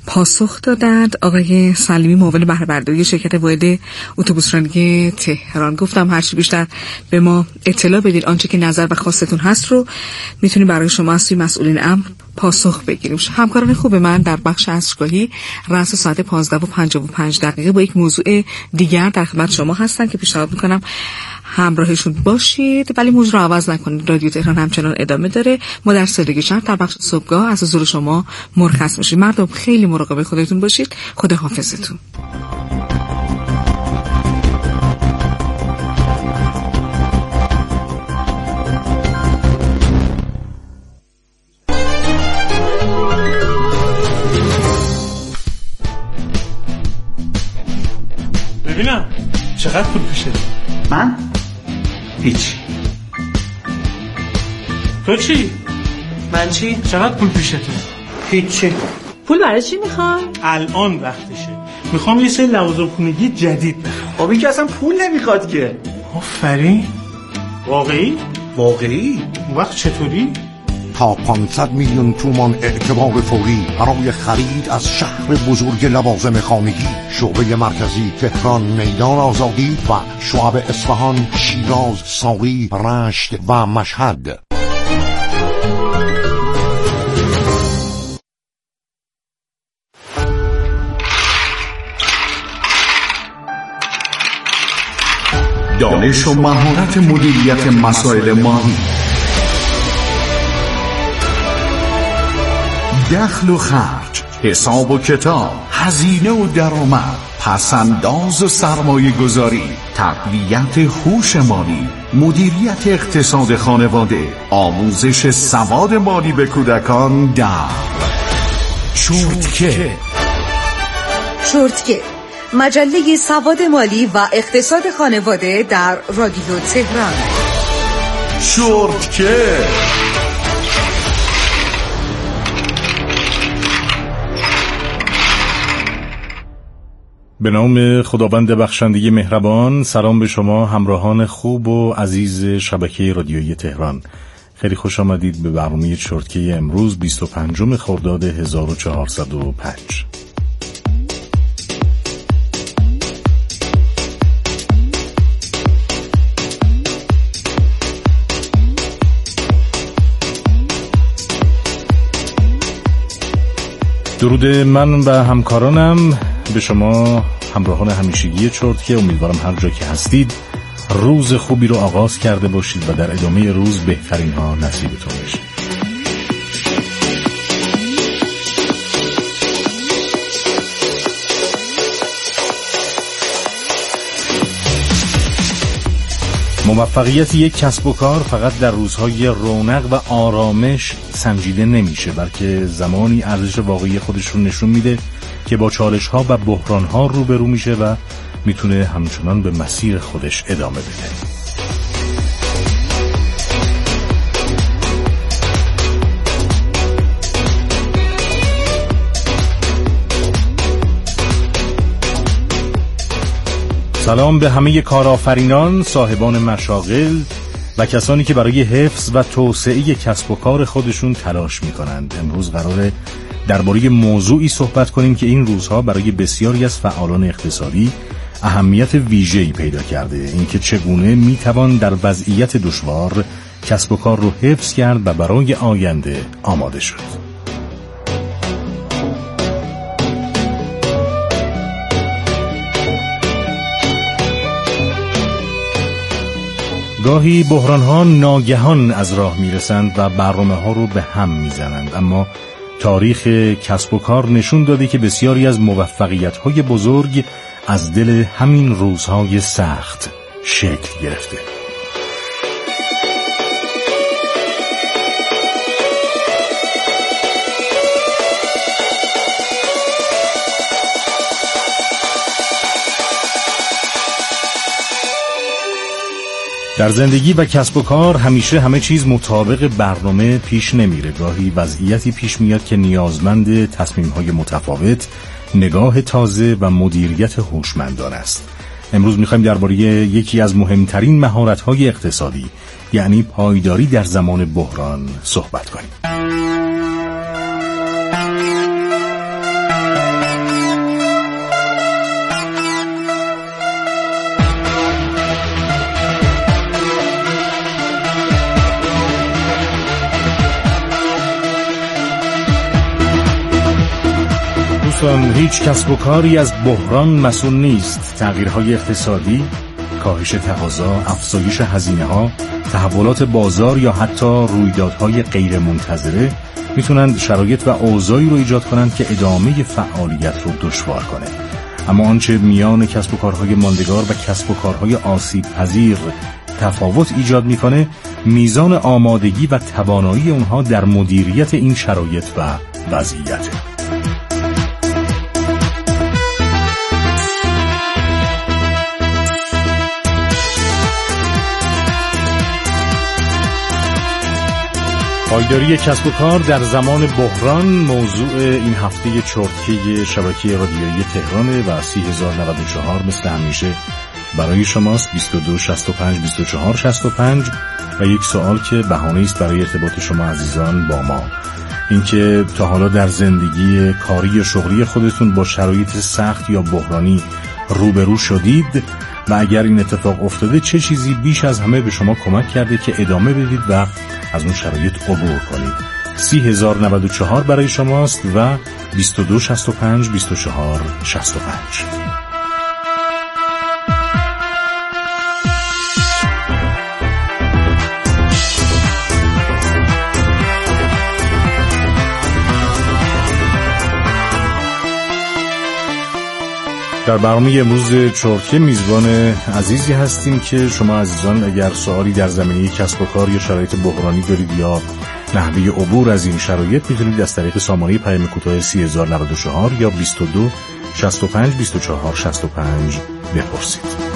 پاسخ دادند. آقای سلیمی معاون بهره‌برداری شرکت واحد اتوبوسرانی تهران. گفتم هرچی بیشتر به ما اطلاع بدید، آنچه که نظر و خواستتون هست رو میتونیم برای شما از مسئولین امر پاسخ بگیریم. همکاران خوب من در بخش عصرگاهی رأس ساعت 15:55 با یک موضوع دیگر در خدمت شما هستن که پیشنهاد میکنم همراهشون باشید، ولی موضوع رو عوض نکنید. رادیو تهران همچنان ادامه داره. ما در سالگی شب در بخش صبحگاه از حضور شما مرخص میشیم. مردم خیلی مراقب خودتون باشید. خدا حافظتون. ببینم چقدر پول پیشه؟ من؟ هیچ. تو چی؟ من چی؟ چقدر پول پیشته؟ هیچی. پول برای چی میخوای؟ الان وقتشه. میخوام یه سری لوازم خونگی جدید بخرم. خب این که اصلا پول نمیخواد که. آفرین. واقعی؟ واقعی؟ اون وقت چطوری؟ تا 500 میلیون تومان اعتبار فوری برای خرید از شهر بزرگ لوازم خانگی. شعبه مرکزی تهران، میدان آزادی و شعب اصفهان، شیراز، ساقی، رشت و مشهد. دانش و مهارت مدیریت مسائل مالی، دخل و خرج، حساب و کتاب، هزینه و درآمد، پسنداز و سرمایه گذاری، تقویت هوش مالی، مدیریت اقتصاد خانواده، آموزش سواد مالی به کودکان در شورتکت. شورتکت، مجله سواد مالی و اقتصاد خانواده در رادیو تهران. شورتکت. به نام خداوند بخشنده مهربان. سلام به شما همراهان خوب و عزیز شبکه رادیویی تهران. خیلی خوش آمدید به برنامه شورتکت امروز 25 خرداد 1405. درود من و همکارانم به شما همراهان همیشگی شورتکت. امیدوارم هر جا که هستید روز خوبی رو آغاز کرده باشید و در ادامه روز بهترین ها نصیبتون بشه. موفقیت یک کسب و کار فقط در روزهای رونق و آرامش سنجیده نمیشه، بلکه زمانی ارزش واقعی خودش رو نشون میده که با چالش‌ها و بحران‌ها روبرو میشه و میتونه همچنان به مسیر خودش ادامه بده. سلام به همه کارآفرینان، صاحبان مشاغل و کسانی که برای حفظ و توسعه کسب و کار خودشون تلاش میکنند. امروز قراره درباره موضوعی صحبت کنیم که این روزها برای بسیاری از فعالان اقتصادی اهمیت ویژه‌ای پیدا کرده. اینکه چگونه میتوان در وضعیت دشوار کسب و کار رو حفظ کرد و برای آینده آماده شد. گاهی بحران‌ها ناگهان از راه میرسند و برنامه‌ها رو به هم میزنند، اما تاریخ کسب و کار نشون داده که بسیاری از موفقیت‌های بزرگ از دل همین روزهای سخت شکل گرفته. در زندگی و کسب و کار همیشه همه چیز مطابق برنامه پیش نمیره. گاهی وضعیتی پیش میاد که نیازمند تصمیم‌های متفاوت، نگاه تازه و مدیریت هوشمندانه است. امروز می‌خوایم درباره یکی از مهمترین مهارت‌های اقتصادی، یعنی پایداری در زمان بحران صحبت کنیم. دوستان، هیچ کسب و کاری از بحران مسئول نیست. تغییرهای اقتصادی، کاهش تقاضا، افزایش هزینه‌ها، تحولات بازار یا حتی رویدادهای غیر منتظره میتونند شرایط و اوضاعی رو ایجاد کنند که ادامه فعالیت رو دشوار کنه. اما آنچه میان کسب و کارهای ماندگار و کسب و کارهای آسیب پذیر تفاوت ایجاد میکنه، میزان آمادگی و توانایی اونها در مدیریت این شرایط و وضعیته. پایداری کسب و کار در زمان بحران موضوع این هفته چرتکه شبکه رادیویی تهران و 30,094 مثل همیشه برای شماست. 22 65 24 65 و یک سوال که بهانه است برای ارتباط شما عزیزان با ما، اینکه تا حالا در زندگی کاری و شغلی خودتون با شرایط سخت یا بحرانی روبرو شدید و اگر این اتفاق افتاده چه چیزی بیش از همه به شما کمک کرده که ادامه بدید و از اون شرایط عبور کنید؟ 30,094 برای شماست و 22 65 24 65. در برنامه امروز چرتکه میزبان عزیزی هستیم که شما عزیزان اگر سوالی در زمینه کسب و کار یا شرایط بحرانی دارید یا نحوه عبور از این شرایط میتونید از طریق سامانه پیام کوتاه 30,094 یا 22 65 24 65 بپرسید.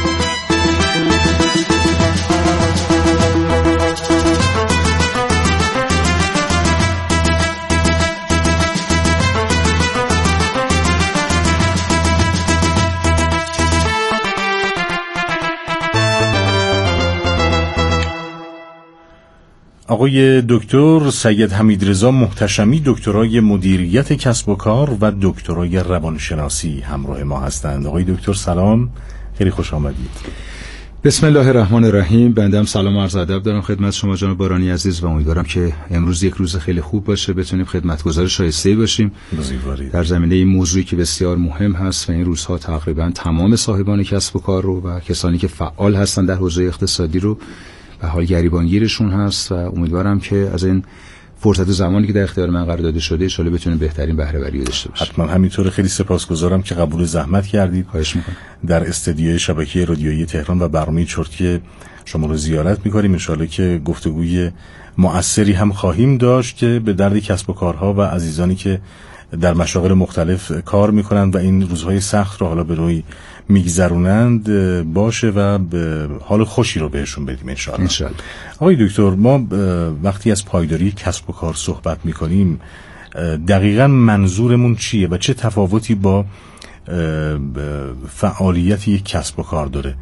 آقای دکتر سید حمیدرضا محتشمی، دکترای مدیریت کسب و کار و دکترای روانشناسی همراه ما هستند. آقای دکتر سلام، خیلی خوش آمدید. بسم الله الرحمن الرحیم. بنده هم سلام و عرض ادب دارم خدمت شما جناب بارانی عزیز و امیدوارم که امروز یک روز خیلی خوب باشه، بتونیم خدمتگزار شایسته‌ای باشیم در زمینه این موضوعی که بسیار مهم هست و این روزها تقریبا تمام صاحبان کسب و کار رو و کسانی که فعال هستن در حوزه اقتصادی رو به حال گریبانگیرشون هست و امیدوارم که از این فرصت و زمانی که در اختیار من قرار داده شده ان شاءالله بتونیم بهترین بهره بری داشته باشیم. حتما همینطوره. خیلی سپاسگزارم که قبول زحمت کردید. خواهش می‌کنم. در استدیوی شبکه رادیویی تهران و برنامه چرتکه شما رو زیارت می‌کنیم. ان شاءالله که گفتگوی مؤثری هم خواهیم داشت که به درد کسب و کارها و عزیزانی که در مشاغل مختلف کار می‌کنند و این روزهای سخت رو حالا به نوعی میگذرونند باشه و حال خوشی رو بهشون بدیم انشاءالله. آقای دکتر، ما وقتی از پایداری کسب و کار صحبت میکنیم دقیقاً منظورمون چیه و چه تفاوتی با فعالیت یک کسب و کار داره؟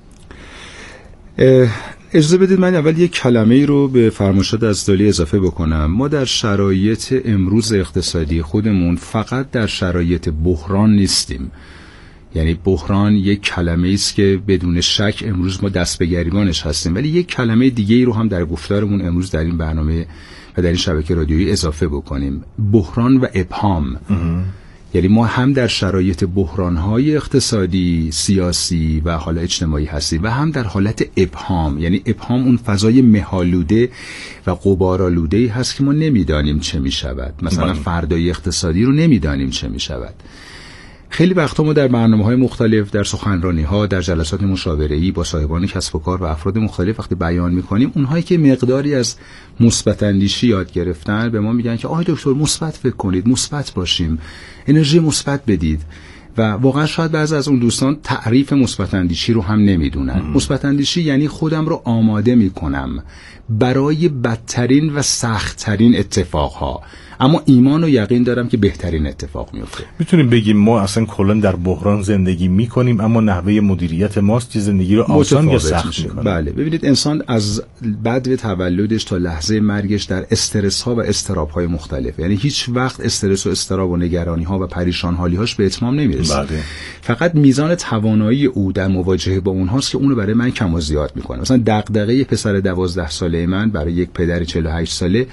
اجازه بدید من اول یک کلمه‌ای رو به فرمایشات عزیزالی اضافه بکنم. ما در شرایط امروز اقتصادی خودمون فقط در شرایط بحران نیستیم. یعنی بحران یک کلمه است که بدون شک امروز ما دست به گریبانش هستیم، ولی یک کلمه دیگه ای رو هم در گفتارمون امروز در این برنامه و در این شبکه رادیویی اضافه بکنیم: بحران و ابهام. یعنی ما هم در شرایط بحران‌های اقتصادی، سیاسی و حالا اجتماعی هستیم و هم در حالت ابهام. یعنی ابهام اون فضای مه‌آلوده و غبارآلوده‌ای هست که ما نمیدانیم چه می‌شود. مثلا فردای اقتصادی رو نمیدانیم چه می‌شود. خیلی وقتا ما در برنامه‌های مختلف، در سخنرانی‌ها، در جلسات مشاوره‌ای با صاحبان کسب و کار و افراد مختلف وقتی بیان می‌کنیم، اونهایی که مقداری از مثبت اندیشی یاد گرفتن به ما میگن که آقای دکتر مثبت فکر کنید، مثبت باشیم، انرژی مثبت بدید. و واقعا شاید بعضی از اون دوستان تعریف مثبت اندیشی رو هم نمیدونن. مثبت اندیشی یعنی خودم رو آماده می‌کنم برای بدترین و سخت‌ترین اتفاقها، اما ایمان و یقین دارم که بهترین اتفاق میفته. میتونیم بگیم ما اصلا کلا در بحران زندگی میکنیم، اما نحوه مدیریت ماست که زندگی رو آسان یا سخت میکنه. بله، ببینید انسان از بعد تولدش تا لحظه مرگش در استرس ها و اضطراب های مختلف، یعنی هیچ وقت استرس و اضطراب و نگرانی ها و پریشان حالی هاش به اتمام نمیرسه. بله. فقط میزان توانایی او در مواجهه با اونهاست که اونو برای من کم و زیاد میکنه. مثلا دغدغه پسر 12 ساله من برای یک پدر 48 ساله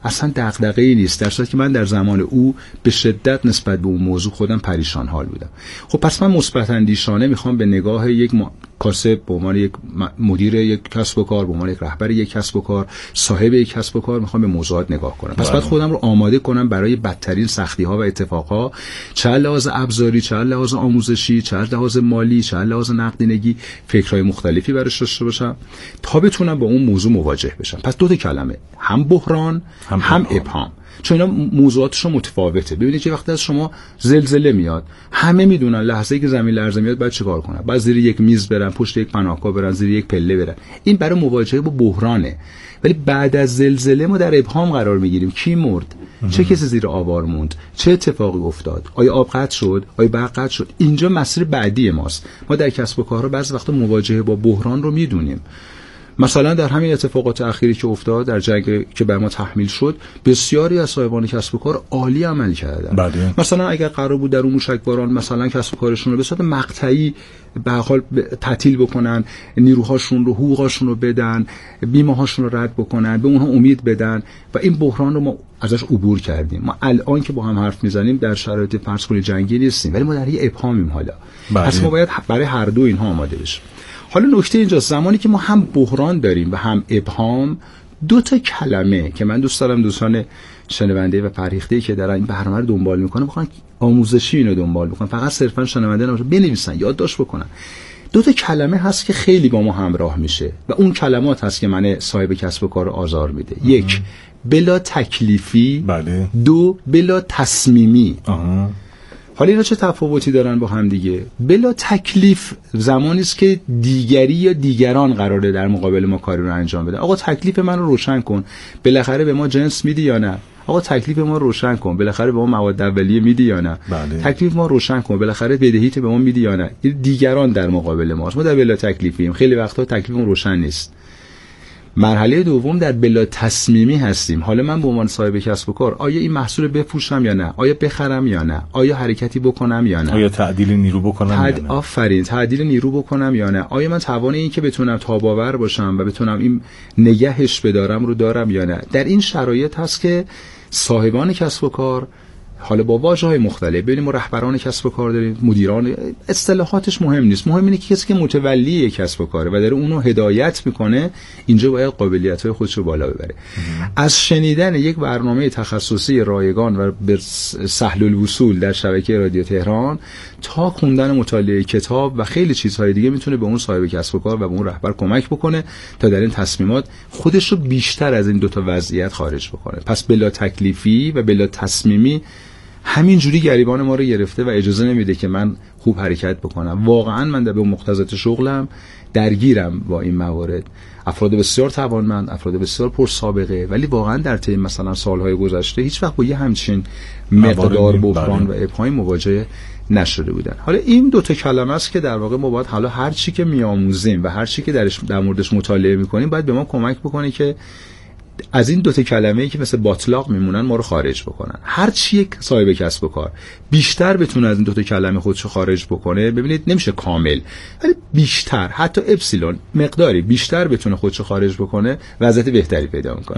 اصلا دغدغه‌ای نیست، در صورتی که من در زمان او به شدت نسبت به اون موضوع خودم پریشان حال بودم. خب پس من مثبت اندیشانه میخوام به نگاه یک کاسب به عنوان یک مدیر یک کسب و کار، به عنوان یک رهبر یک کسب و کار، صاحب یک کسب و کار میخوام به موضوعات نگاه کنم. پس باید خودم رو آماده کنم برای بدترین سختی‌ها و اتفاقها، چه لحاظ ابزاری، چه لحاظ آموزشی، چه لحاظ مالی، چه لحاظ نقدینگی، فکرهای مختلفی براش داشته باشم تا بتونم با اون موضوع مواجه بشم. پس دو تا کلمه، هم بحران هم ابهام، چون اینا موضوعاتشون متفاوته. ببینید که وقتی از شما زلزله میاد، همه میدونن لحظه‌ای که زمین لرزه میاد باید چیکار کنن. باید زیر یک میز برن، پشت یک پناهگاه برن، زیر یک پله برن. این برای مواجهه با بحرانه. ولی بعد از زلزله ما در ابهام قرار میگیریم. کی مرد؟ چه کسی زیر آوار موند؟ چه اتفاقی افتاد؟ آیا آب قطع شد؟ آیا برق قطع شد؟ اینجا مسیر بعدی ماست. ما در کسب و کارها بعضی وقتا مواجهه با بحران رو میدونیم. مثلا در همین اتفاقات اخیری که افتاد، در جنگ که بر ما تحمیل شد، بسیاری از صاحبان کسب و کار عالی عمل کردن. مثلا اگر قرار بود در اون موشکباران مثلا کسب و کارشون رو به صورت مقطعی به هر حال تعطیل بکنن، نیروهاشون رو، حقوقاشون رو بدن، بیمه هاشون رو رد بکنن، به اونها امید بدن و این بحران رو ما ازش عبور کردیم. ما الان که با هم حرف میزنیم در شرایط فرض کنید جنگی نیستیم، ولی ما در یه ابهامیم حالا. پس ما باید برای هر دو اینها آماده بشیم. حالا نکته اینجاست، زمانی که ما هم بحران داریم و هم ابهام، دو تا کلمه که من دوست دارم دوستان شنونده و فرهیخته‌ای که دارن این برنامه رو دنبال میکنن بخوان آموزشی اینو دنبال بکنن، فقط صرفا شنونده نباشن، بنویسن، یادداشت بکنن. دو تا کلمه هست که خیلی با ما همراه میشه و اون کلمات هست که من صاحب کسب و کار آزار میده. یک، بلا تکلیفی. بله. دو، بلا تصمیمی. حالا اینا چه تفاوتی دارن با هم دیگه؟ بلا تکلیف زمانی است که دیگری یا دیگران قراره در مقابل ما کاری رو انجام بدن. آقا تکلیف من رو روشن کن، بالاخره به ما جنس میدی یا نه؟ آقا تکلیف ما روشن کن، بالاخره به ما مواد اولیه میدی یا نه؟ بله. تکلیف ما روشن کن، بالاخره بدهیت به ما میدی یا نه؟ دیگران در مقابل ماست. ما در بلا تکلیفیم، خیلی وقتا تکلیفمون روشن نیست. مرحله دوم در بلا تصمیمی هستیم. حالا من به عنوان صاحب کسب و کار آیا این محصول بفروشم یا نه؟ آیا بخرم یا نه؟ آیا حرکتی بکنم یا نه؟ آیا تعدیل نیرو بکنم یا نه؟ آفرین، تعدیل نیرو بکنم یا نه؟ آیا من توان این که بتونم تاباور باشم و بتونم این نگهش بدارم رو دارم یا نه؟ در این شرایط هست که صاحبان کسب و کار، حالا با واژه‌های مختلف، ببینیم ما رهبران کسب و کار داریم، مدیران، اصطلاحاتش مهم نیست، مهم اینه که کسی که متولی کسب و کاره و داره اونو هدایت میکنه، اینجا باید قابلیت‌های خودش رو بالا ببره. از شنیدن یک برنامه تخصصی رایگان و به سهل الوصول در شبکه رادیو تهران تا خوندن مطالعه کتاب و خیلی چیزهای دیگه میتونه به اون صاحب کسب و کار و به اون رهبر کمک بکنه تا در این تصمیمات خودش رو بیشتر از این دوتا وضعیت خارج بکنه. پس بلا تکلیفی و بلا تصمیمی همین جوری گریبان ما رو گرفته و اجازه نمیده که من خوب حرکت بکنم. واقعا من در به مقتضیات شغلم درگیرم با این موارد. افراد بسیار توانمند، افراد بسیار پرسابقه، ولی واقعا در طی مثلا سالهای گذشته هیچ وقت با یه همچین مقدار بحران و ابهام مواجه نشده بودن. حالا این دو تا کلمه است که در واقع ما باید حالا هر چی که میآموزیم و هر چی که در موردش مطالعه میکنیم باید به ما کمک بکنه که از این دوتا کلمه‌ای که مثل باطلاق میمونن ما رو خارج بکنن. هر چی یک صاحب کسب و کار بیشتر بتونه از این دوتا کلمه خودشو خارج بکنه، ببینید نمیشه کامل، ولی بیشتر، حتی اپسیلون مقداری بیشتر بتونه خودشو خارج بکنه، وضعیت بهتری پیدا میکنه.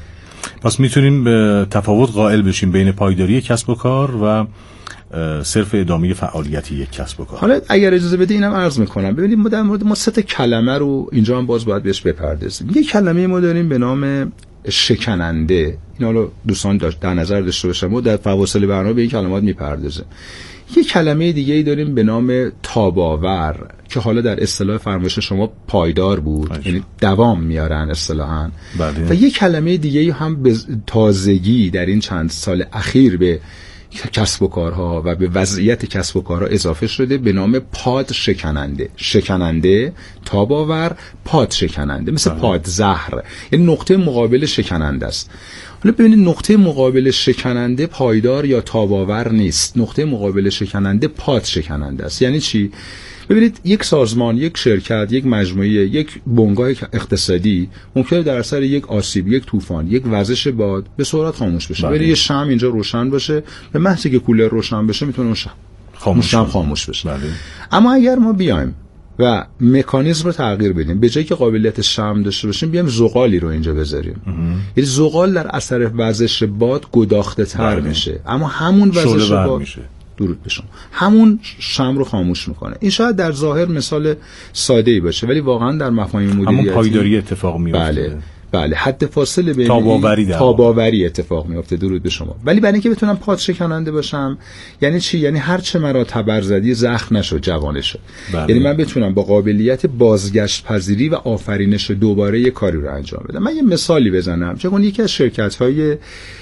پس میتونیم به تفاوت قائل بشیم بین پایداری کسب و کار و صرف ادامه فعالیت یک کسب و کار. حالا اگر اجازه بده اینم عرض میکنم. ببینید ما در مورد ما سه تا کلمه رو اینجا هم باز باید بهش بپردازیم. یک کلمه ما داریم به نام شکننده. این حالا دوستان در نظر داشته باشن ما در فواصل برنامه به این کلمات میپردازیم. یک کلمه دیگه ای داریم به نام تاباور که حالا در اصطلاح فرمایش شما پایدار بود، یعنی دوام میارن اصطلاحاً. و یک کلمه دیگه هم به تازگی در این چند سال اخیر به کسب و کارها و به وضعیت کسب و کارها اضافه شده به نام پاد شکننده. شکننده، تاباور، پاد شکننده، مثل پادزهر، یعنی نقطه مقابل شکننده است. حالا ببینید نقطه مقابل شکننده پایدار یا تاباور نیست، نقطه مقابل شکننده پاد شکننده است. یعنی چی؟ ببینید یک سازمان، یک شرکت، یک مجموعه، یک بنگاه اقتصادی ممکنه در اثر یک آسیب، یک طوفان، یک وزش باد به سرعت خاموش بشه. ببینید یه شمع اینجا روشن باشه، به محضی که کولر روشن بشه میتونه اون شمع خاموش بشه. اما اگر ما بیایم و مکانیزم رو تغییر بدیم. به جایی که قابلیت شم داشته باشیم بیایم زغالی رو اینجا بذاریم. یعنی زغال در اثر وزش باد گداخته تر میشه، اما همون وزش باد میشه. درود به شما، همون شم رو خاموش میکنه. این شاید در ظاهر مثال ساده‌ای باشه، ولی واقعا در مفاهیم مدیریتی همون پایداری اتفاق میفته. بله، حد فاصله بین تاباوری اتفاق میفته. درود به شما. ولی برای اینکه بتونم پاد شکننده باشم یعنی چی؟ یعنی هر چه مرا تبرزدی زخم نشد جوانه شد. یعنی من بتونم با قابلیت بازگشت پذیری و آفرینش دوباره یک کاری رو انجام بدم. من یه مثالی بزنم. چون یکی از شرکت‌های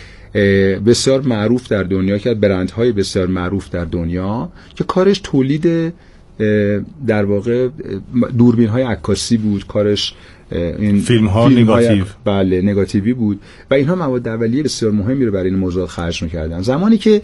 بسیار معروف در دنیا، که برندهای بسیار معروف در دنیا که کارش تولید در واقع دوربین‌های عکاسی بود، کارش این فیلم‌ها نگاتیو، بله نگاتیوی بود و اینها مواد اولیه بسیار مهمی رو برای این موضوع خرج می‌کردن. زمانی که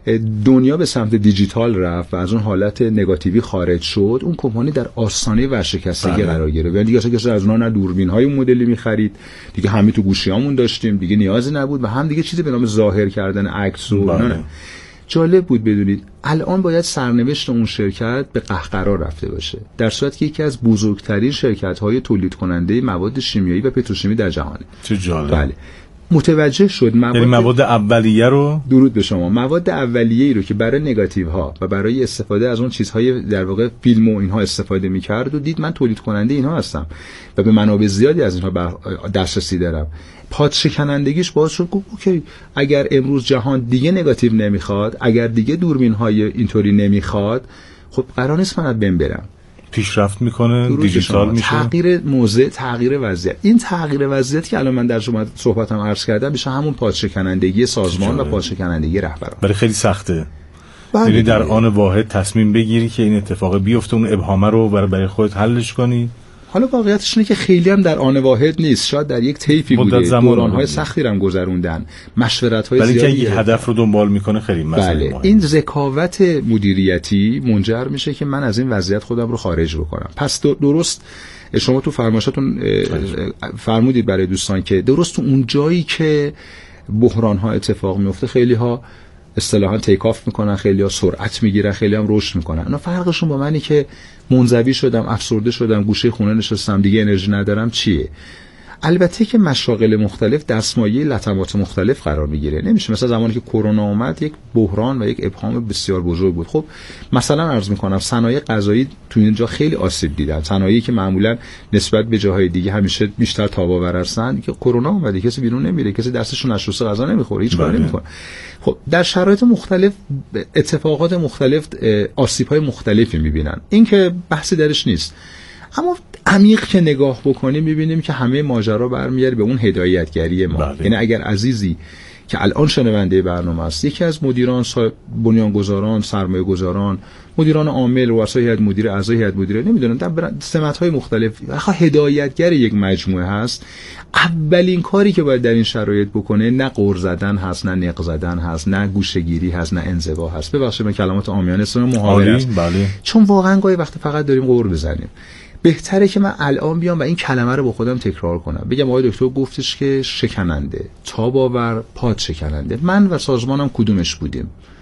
دنیا به سمت دیجیتال رفت و از اون حالت نگاتیوی خارج شد، اون کمپانی در آستانه ورشکستگی قرار گرفت. یعنی دیگه کسی از اونها نه دوربین‌های اون مدلی می‌خرید، دیگه همین تو گوشیامون داشتیم، دیگه نیازی نبود و هم دیگه چیزی به نام ظاهر کردن عکس و نه. جالب بود بدونید الان باید سرنوشت اون شرکت به قهقرا رفته باشه، در صورتی که یکی از بزرگترین شرکت‌های تولید کننده مواد شیمیایی و پتروشیمی در جهانه. چه جالب. بله. متوجه شد مواد اولیه رو، درود به شما، مواد اولیه‌ای رو که برای نگاتیوها و برای استفاده از اون چیزهای در واقع فیلم و اینها استفاده می‌کرد و دید من تولید کننده اینها هستم و به منابع زیادی از اینها دسترسی دارم. پاد شکنندگیش باعث شد اوکی، اگر امروز جهان دیگه نگاتیو نمیخواد، اگر دیگه دوربین‌های اینطوری نمیخواد، خب قرار نیست من از بین برم. پیشرفت میکنه، دیجیتال میشه، تغییر موضع، تغییر وضعیت. این تغییر وضعیت که الان من در شما صحبتم عرض کردم میشه همون پادشکنندگی سازمان و پادشکنندگی رهبران. ولی خیلی سخته. یعنی در آن واحد تصمیم بگیری که این اتفاق بیفته، اون ابهامه رو برای خودت حلش کنی. حالا واقعیتش اینه که خیلی هم در آن واحد نیست، شاید در یک طیفی بوده، دوران‌های سختی رو هم گذروندن، مشورت‌های زیادی، ولی که هدف رو دنبال میکنه خیلی مسئله مهمه. این ذکاوت مدیریتی منجر میشه که من از این وضعیت خودم رو خارج بکنم. پس درست شما تو فرمایشاتون فرمودید برای دوستان که درست تو اون جایی که بحران‌ها اتفاق میفته خیلی‌ها اصطلاحاً تیک آف میکنن، خیلی‌ها سرعت میگیرن، خیلی‌ها هم رشد میکنن. اونا فرقشون با منی که منزوی شدم، افسرده شدم، گوشه خونه نشستم، دیگه انرژی ندارم چیه؟ البته که مشاغل مختلف دستمایه لطمات مختلف قرار میگیره. نمیشه مثلا زمانی که کرونا اومد یک بحران و یک ابهام بسیار بزرگ بود. خب مثلا عرض میکنم صنایع غذایی تو اینجا خیلی آسیب دیدن، صنایعی که معمولا نسبت به جاهای دیگه همیشه بیشتر تاب‌آور هستن، که کرونا اومد کسی بیرون نمیره، کسی دستش نشسته غذا نمیخوره، هیچ کاری نمیکنه. خب در شرایط مختلف اتفاقات مختلف آسیب‌های مختلفی میبینن، این که بحثی درش نیست. اما عمیق که نگاه بکنیم میبینیم که همه ماجرا برمیگرده به اون هدایتگری ما. یعنی اگر عزیزی که الان شنونده برنامه است، یکی از مدیران، بنیانگذاران، سرمایه‌گذاران، مدیران عامل، رؤسای هیئت مدیره، اعضای هیئت مدیره، نمیدونم در سمت‌های مختلف هدایتگر یک مجموعه هست، اولین کاری که باید در این شرایط بکنه نه غر زدن هست، نه نق زدن هست، نه گوشه‌گیری هست، نه انزوا هست. ببخشید من کلمات عامیانه استفاده محاوره است، چون واقعا گاهی وقت فقط داریم غر بزنیم. بهتره که من الان بیام و این کلمه رو با خودم تکرار کنم، بگم آقای دکتر گفتش که شکننده، تاب‌آور، پاد شکننده. من و سازمانم کدومش بودیم؟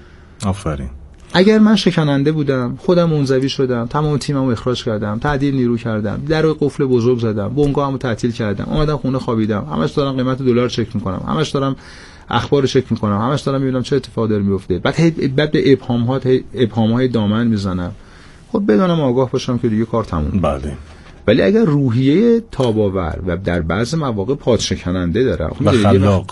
آفرین. اگر من شکننده بودم، خودم منزوی شدم، تمام تیممو اخراج کردم، تعدیل نیرو کردم، درو قفل بزرگ زدم، بنگاهمو تعطیل کردم، اومدم خونه خوابیدم، همش دارم قیمت دلار چک میکنم، همش دارم اخبار رو چک میکنم، همش دارم میبینم چه اتفاقی داره میفته، بعد به ابهام‌های دامن میزنم. خب بدونم آگاه باشم که دیگه کار تموم. بله. ولی اگر روحیه تاب‌آور و در بعضی مواقع پادشکننده داره و خلاق،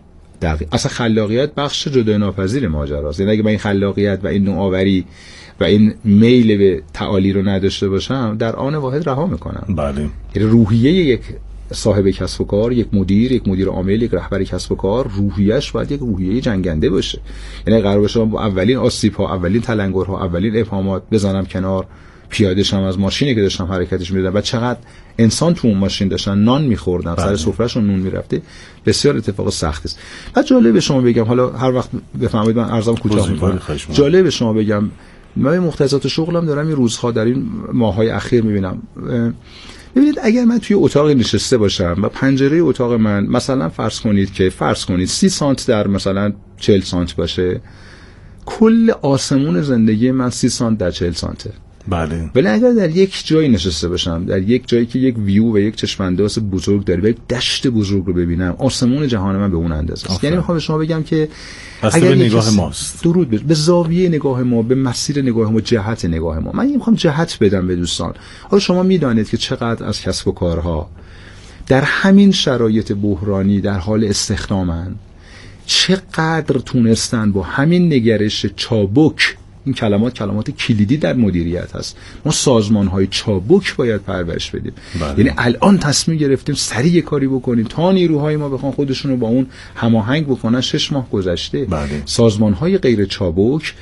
اصلا خلاقیت بخش جدای ناپذیر ماجراست. یعنی اگه من این خلاقیت و این نوآوری و این میل به تعالی رو نداشته باشم، در آن واحد رها میکنم. بله. یعنی روحیه یک صاحب کسب و کار، یک مدیر عامل، یک رهبر کسب و کار، روحیه‌اش باید یک روحیه جنگنده باشه. یعنی قرار باشه با اولین آسیب‌ها، اولین تلنگرها، اولین ابهامات بزنم کنار، پیاده شم از ماشینی که داشتم حرکتش می‌دادم و چقدر انسان تو اون ماشین داشتن نان می‌خوردن، سر سفرهشون نون می‌رفته، بسیار اتفاق سختی است. بعد جالب شما بگم، حالا هر وقت بفهمید من عرضم کوتاه می‌کنم، جالب شما بگم من مختصات شغلم دارم این روزها در این ماه‌های اخیر می‌بینم. ببینید اگر من توی اتاق نشسته باشم و پنجره اتاق من مثلا فرض کنید 30 سانت در مثلا 40 سانت باشه، کل آسمون زندگی من 30 سانت در 40 سانته. بله. ولی اگر در یک جایی نشسته باشم، در یک جایی که یک ویو و یک چشمانداز بزرگ داره و یک دشت بزرگ رو ببینم، آسمون جهان من به اون اندازه است. یعنی میخوام به شما بگم که اگر نگاه ماست، درود به زاویه نگاه ما، به مسیر نگاه ما، جهت نگاه ما. من میخوام جهت بدم به دوستان. حالا شما میدانید که چقدر از کسب و کارها در همین شرایط بحرانی در حال استخدامن، چقدر تونستن با همین نگرش چابک، این کلمات کلیدی در مدیریت هست، ما سازمان‌های چابک باید پرورش بدیم. یعنی الان تصمیم گرفتیم سریع کاری بکنیم تا نیروهای ما بخوان خودشون رو با اون هماهنگ بکنن. 6 ماه گذشته. سازمان‌های غیر چابک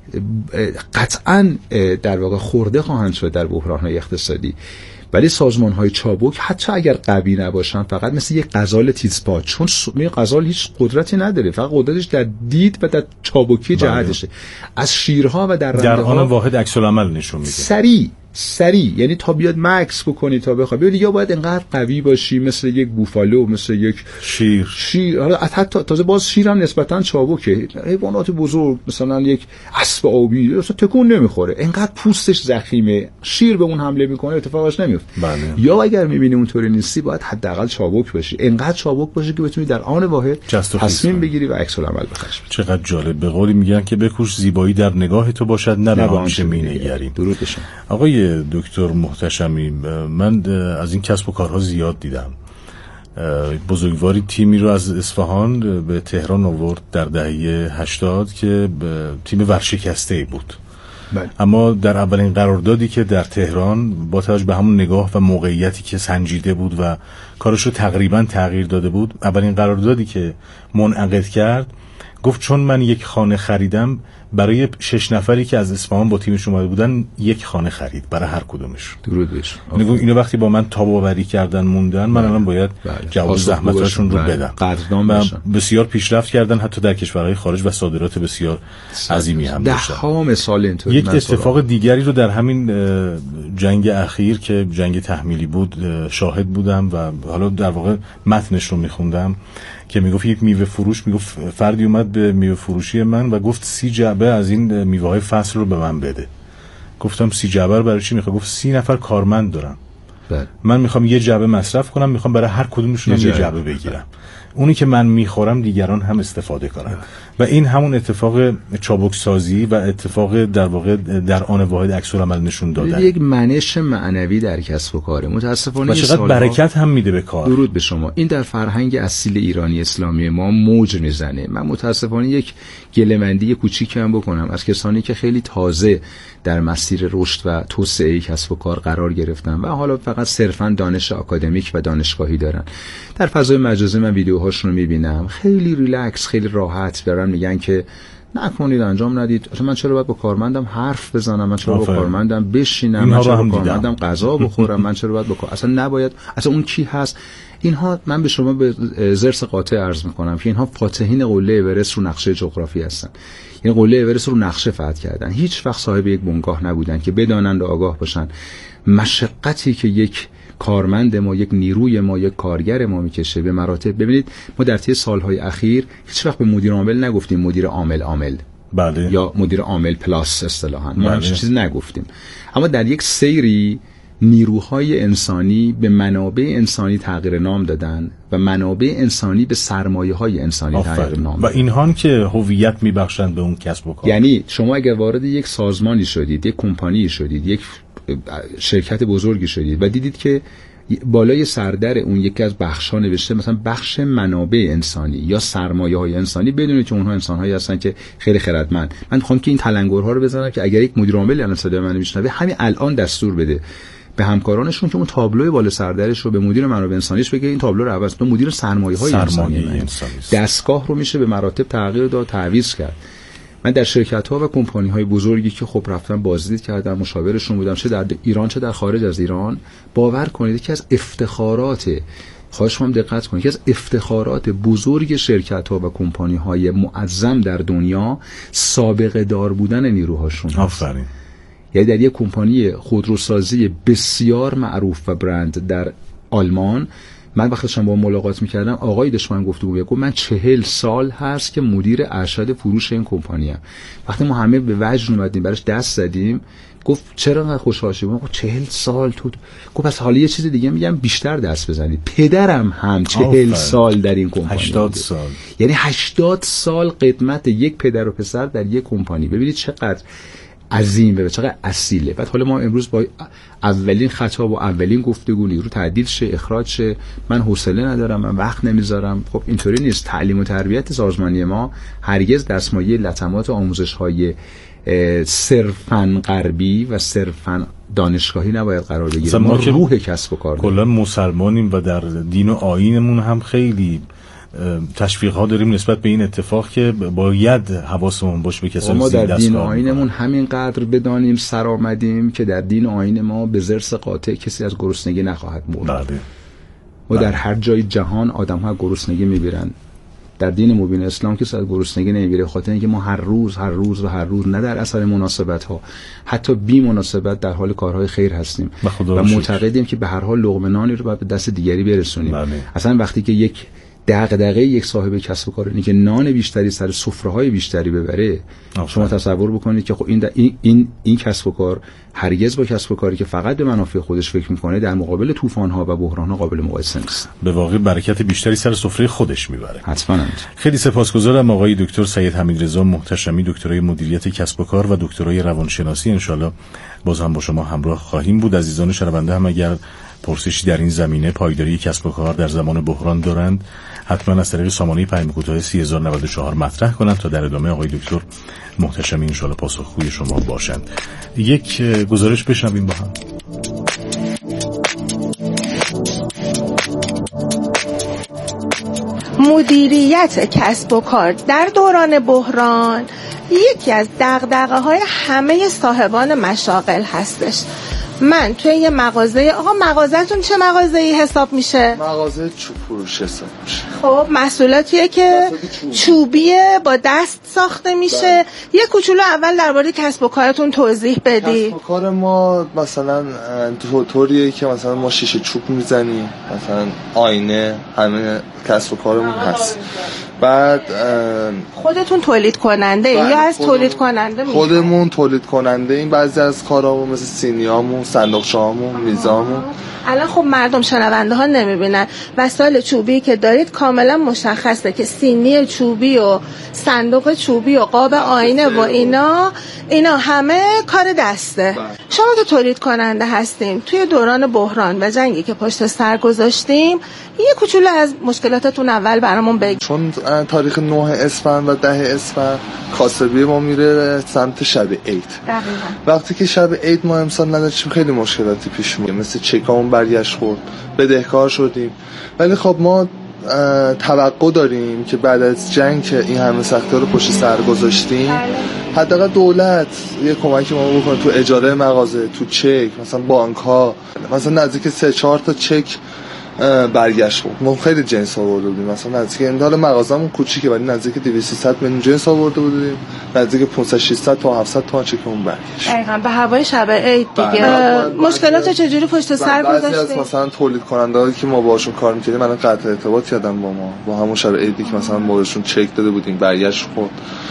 قطعاً در واقع خورده خواهند شد در بحران‌های اقتصادی. ولی سازمان‌های چابک حتی اگر قوی نباشن، فقط مثل یک غزال تیزپا، چون غزال هیچ قدرتی نداره، فقط قدرتش در دید و در چابکی جهتشه. از شیرها و در آن واحد عکس العمل نشون میده. سریع یعنی تا بیاد مکس بکنی تا بخوای، یا باید انقدر قوی باشی مثل یک بوفالو، مثل یک شیر. حالا حتی تازه باز شیرم نسبتاً چابکه، حیوانات بزرگ مثلا یک اسب آبی اصلا تکون نمیخوره، انقدر پوستش ضخیمه، شیر به اون حمله میکنه اتفاقش نمیفته. یا اگر میبینی اونطوری نیستی، باید حداقل چابک باشی، انقدر چابک باشی که بتونی در آن واحد تصمیم بگیری و عکس العمل بخشی. چقدر جالب. به قولی میگن که بکوش زیبایی در نگاه تو باشد، نه به آنچه مینگریم. درود بشم. آقای دکتر محتشمی، من از این کسب و کارها زیاد دیدم. بزرگواری تیمی رو از اصفهان به تهران آورد در دهه 80 که تیم ورشکسته بود. اما در اولین قراردادی که در تهران با توجه به همون نگاه و موقعیتی که سنجیده بود و کارش رو تقریبا تغییر داده بود، اولین قراردادی که منعقد کرد گفت چون من یک خانه خریدم، برای 6 نفری که از اصفهان با تیمش اومده بودن یک خانه خرید برای هر کدومش. درود بهش. اینو وقتی با من تاب‌آوری کردن موندن، من الان باید جواب زحمتاشون رو بدم. قدردان باشم. بسیار پیشرفت کردن، حتی در کشورهای خارج و صادرات بسیار عظیمی هم داشتن. ده مثال اینطوری. یک اتفاق دیگری رو در همین جنگ اخیر که جنگ تحمیلی بود شاهد بودم و حالا در واقع متنش رو میخوندم که میگفت یک میوه فروش، میگفت فردی اومد به میوه فروشی من و گفت 30 جعبه از این میوه های فصل رو به من بده. گفتم 30 جعبه رو برای چی میخوای؟ گفت 30 نفر کارمند دارم. من میخوام یه جعبه مصرف کنم، میخوام برای هر کدومشون یه جعبه بگیرم. اونی که من میخورم دیگران هم استفاده کنن. و این همون اتفاق چابک سازی و اتفاق در واقع در آن واحد عکس العمل نشون دادن. یک منش معنوی در کسب و کار. متاسفانه چقدر برکت هم میده به کار. درود به شما. این در فرهنگ اصیل ایرانی اسلامی ما موج میزنه. من متاسفانه یک گله‌مندی کوچیکی هم بکنم از کسانی که خیلی تازه در مسیر رشد و توسعه کسب و کار قرار گرفتن و حالا فقط صرفاً دانش آکادمیک و دانشگاهی دارن. در فضای مجازی من ویدیوهاشون رو میبینم، خیلی ریلکس، خیلی راحت دارن میگن که نکنید، انجام ندید. اصلا من چرا باید با کارمندم حرف بزنم؟ من چرا با کارمندم بشینم؟ من چرا با کارمندم غذا بخورم؟ من چرا باید اصلا نباید؟ اصلا اون کی هست؟ اینها من به شما به زرس قاطع عرض میکنم که اینها فاتحین قله اورست رو نقشه جغرافی هستن. این قله اورست رو نقشه فتح کردن، هیچ وقت صاحب یک بنگاه نبودن که بدانند و آگاه باشن مشقتی که یک کارمند ما، یک نیروی ما، یک کارگر ما میکشه به مراتب. ببینید ما در طی سالهای اخیر هیچ وقت به مدیر عامل نگفتیم مدیر عامل بله، یا مدیر عامل پلاس اصطلاحاً، ما هیچ چیزی نگفتیم. اما در یک سیری نیروهای انسانی به منابع انسانی تغییر نام دادن و منابع انسانی به سرمایه‌های انسانی تغییر نام دادن. و اینهان که هویت میبخشند به اون کسب و کار. یعنی شما اگر وارد یک سازمانی شدید، یک کمپانی شدید، یک شرکت بزرگی شدید و دیدید که بالای سردر اون یکی از بخش‌ها نوشته مثلا بخش منابع انسانی یا سرمایه‌های انسانی، بدونید که اونها انسان‌هایی هستن که خیلی خردمند. من می‌خوام که این تلنگرها رو بزنم که اگر یک مدیر عامل الان صدای منو میشنوه، همین الان دستور بده به همکارانشون که اون تابلوی بالا سردرش رو به مدیر منابع انسانیش بگه این تابلو رو عوض کن، مدیر سرمایه‌های انسانی. دستگاه رو میشه به مراتب تغییر داد، تعویض کرد. من در شرکت‌ها و کمپانی‌های بزرگی که خب رفتم بازدید کردم، مشاورشون بودم، چه در ایران چه در خارج از ایران، باور کنید که از افتخارات، خواهش می‌کنم دقت کنید، که از افتخارات بزرگ شرکت‌ها و کمپانی‌های معظم در دنیا سابقه دار بودن نیروهاشون. آفرین. یعنی در یک کمپانی خودروسازی بسیار معروف و برند در آلمان من وقتی داشتم با ملاقات میکردم آقای دشمن گفتگو گفت من 40 سال هست که مدیر ارشد فروش این کمپانی ام. وقتی ما همه به وجد اومدیم براش دست زدیم گفت چرا انقدر خوشحال شدی؟ گفت 40 سال تو. گفت پس حالا یه چیز دیگه میگم بیشتر دست بزنید. پدرم هم 40 سال در این کمپانی 80 سال، یعنی 80 سال خدمت یک پدر و پسر در یک کمپانی. ببینید چقدر عظیمه و چقدر اصیله. بعد حالا ما امروز با اولین خطاب و اولین گفتگو رو تعدیل شه، اخراج شه، من حوصله ندارم، من وقت نمیذارم. خب اینطوری نیست. تعلیم و تربیت سازمانی ما هرگز دستمایه لطمات و آموزش‌های صرفاً غربی و صرفاً دانشگاهی نباید قرار بگیره. ما که روح کسب و کار کلا مسلمانیم و در دین و آیینمون هم خیلی تشویق‌ها داریم نسبت به این اتفاق که باید حواسمون باشه به کسانی ما در دین و آیینمون آیینمون همینقدر بدانیم سر آمدیم که در دین و آیین ما به ضرس قاطع کسی از گرسنگی نخواهد مرد. ما در هر جای جهان آدم‌ها گرسنگی می‌میرن. در دین مبین اسلام که از گرسنگی نمی‌میره، خاطر اینکه ما هر روز نه در اثر مناسبت‌ها، حتی بی مناسبت در حال کارهای خیر هستیم و معتقدیم که به هر حال لقمه نانی رو باید به دست دیگری برسونیم. اصلا وقتی که یک دغدغه یک صاحب کسب و کار اینه که نان بیشتری سر سفره‌های بیشتری ببره، شما تصور بکنید که خب این کسب و کار هرگز با کسب و کاری که فقط به منافع خودش فکر میکنه در مقابل طوفان‌ها و بحران‌ها قابل مقایسه نیست. به واقع برکت بیشتری سر سفره خودش میبره. حتماً. خیلی سپاسگزارم آقای دکتر سید حمیدرضا محتشمی، دکترای مدیریت کسب و کار و دکترای روانشناسی. انشالله باز هم با شما همراه خواهیم بود. عزیزان شنونده هم اگر پرسشی در این زمینه پایداری کسب و کار در زمان بحران دارند، حتما از طریق سامانه پیام کوتاه 3094 مطرح کنند تا در ادامه آقای دکتر محتشمی انشالله پاسخگوی شما باشند. یک گزارش بشنویم با هم. مدیریت کسب و کار در دوران بحران یکی از دغدغه‌های همه صاحبان مشاغل هستش. من توی یه مغازه، آقا مغازه‌تون چه مغازه‌ای حساب میشه؟ مغازه چوب فروش حساب میشه. خب محصولاتیه که چوبیه با دست ساخته میشه. یه کوچولو اول درباره کسب و کارتون توضیح بدی. کسب و کار ما مثلا طوریه که مثلا ما شیشه چوب میزنیم، مثلا آینه، همه کسب و کارمون هست. بعد خودتون تولید کننده یا از تولید کننده میگیرید؟ خودمون تولید کننده این بعضی از کارامون مثل سینیامون، صندوقچه‌هامون، میزامون. الان خب مردم شنونده ها نمیبینن وسایل چوبی که دارید کاملا مشخصه که سینی چوبی و صندوق چوبی و قاب آینه و اینا همه کار دسته. شما که تولید کننده هستین توی دوران بحران و جنگی که پشت سر گذاشتیم، یه کوچولو از مشکلاتتون اول برامون بگید. چون تاریخ 9 اسفند و 10 اسفند کاسبی ما میره سمت شب عید. دقیقاً. وقتی که شب عید ما امسال نداشتیم خیلی مشکلاتی پیش میاد، مثل چکامون برگشت خورد، بدهکار شدیم. ولی خب ما توقع داریم که بعد از جنگ که این همه سختی‌ها رو پشت سر گذاشتیم، حداقل دولت یه کمکی ما بکنه تو اجاره مغازه، تو چک، مثلا بانک‌ها، مثلا نزدیک 3-4 تا چک برگشت بود. ما خیلی جنس آورده بودیم، مثلا نزدیک امدال مغازمون کوچیکه ولی نزدیک 200-300 میلیون جنس آورده بودیم، نزدیک 500-600 تا 700 تومان چکمون برگشت. دقیقاً به هوای شب عید دیگه. مشکلات چجوری پشت سر گذاشتیم؟ بعضی از مثلا تولید کننده‌هایی که ما باهاشون کار می‌کردیم الان قطع ارتباط کردن با همون شب عیدی که مثلا ما بهشون چک داده بودیم برگشت خورد.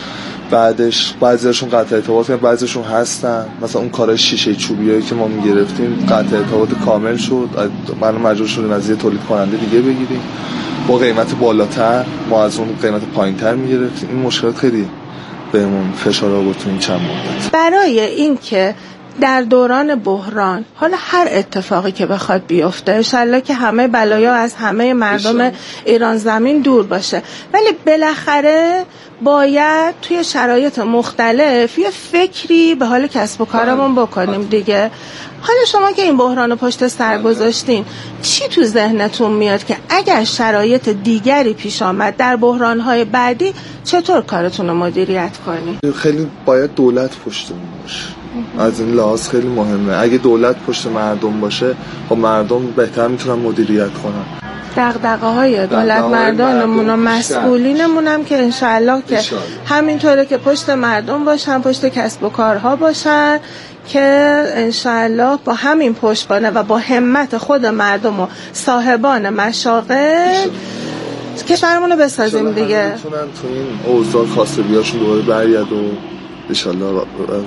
بعدش بعضیاشون قطع ارتباط کردن، بعضیاشون هستن. مثلا اون کارهای شیشه چوبیایی که ما می‌گرفتیم قطع ارتباط کامل شد، ما مجبور شدیم از یه تولید کننده دیگه بگیریم با قیمت بالاتر، ما از اون قیمت پایین‌تر می‌گرفتیم. این مشکلات خیلی بهمون فشار آورد تو این چند مدت. برای اینکه در دوران بحران حالا هر اتفاقی که بخواد بیفته انشالله که همه بلایا از همه مردم ایران زمین دور باشه، ولی بالاخره باید توی شرایط مختلف یه فکری به حال کسب و کارمون بکنیم دیگه. حالا شما که این بحران رو پشت سر گذاشتین، چی تو ذهنتون میاد که اگر شرایط دیگری پیش آمد در بحران‌های بعدی چطور کارتون رو مدیریت کنید؟ خیلی باید دولت پشتمون باشه. از این لحاظ خیلی مهمه. اگه دولت پشت مردم باشه، خب مردم بهتر میتونن مدیریت کنن. دغدغه‌های دولت مردانمون و مسئولینمون هم که انشالله که همینطوره که پشت مردم باشن، پشت کسب و کارها باشن، که انشالله با همین پشتوانه و با همت خود مردم و صاحبان مشاغل کشورمون رو بسازیم دیگه. میتونن تو این اوضاع کاسبیاشون دوباره برگرد و انشالله